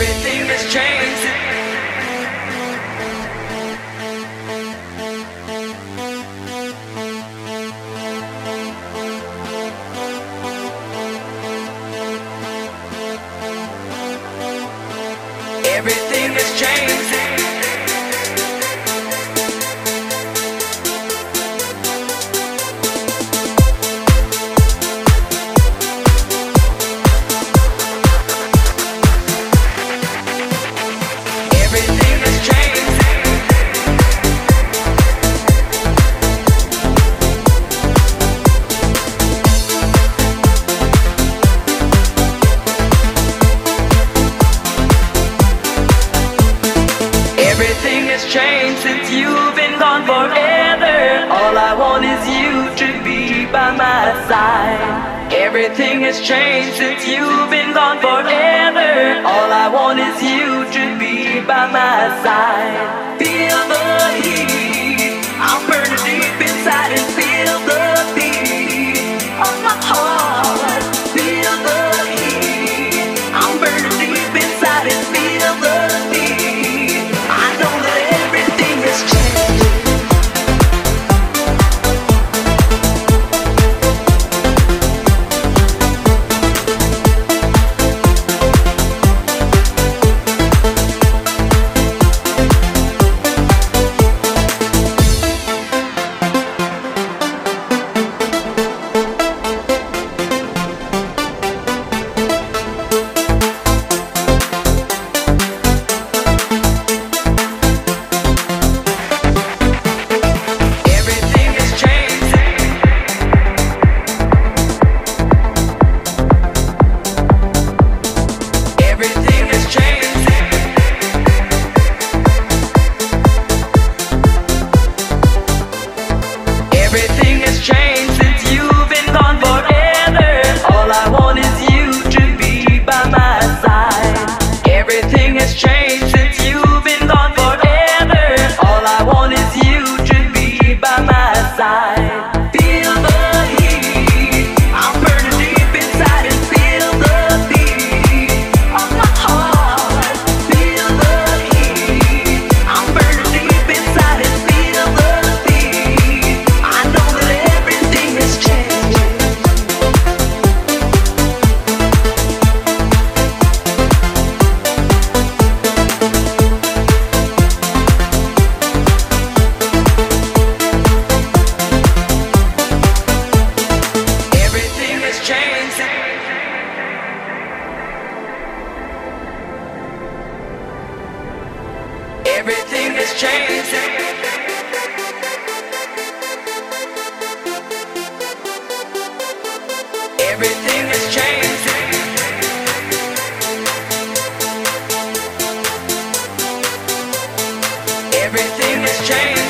Everything has changed. Everything has changed. Everything has changed. Everything has changed since you've been gone forever. All I want is you to be by my side. Everything has changed since you've been gone forever. All I want is you to be by my side. Feel the heat, I'm burning deep inside and feel the beat of my heart. Feel the heat, I'm burning deep inside and feel the beat. I know that everything has changed. Everything has changed. Everything has changed. Everything has changed since you've been gone forever. All I want is you to be by my side. Everything has changed since you've been gone forever. All I want is you to be by my side. Feel the heat, I'm burning deep inside and feel the beat of my heart. Feel the heat, I'm burning deep inside and feel the beat. I know that everything has changed. Everything has changed. Everything has changed. Everything has changed. Everything has changed.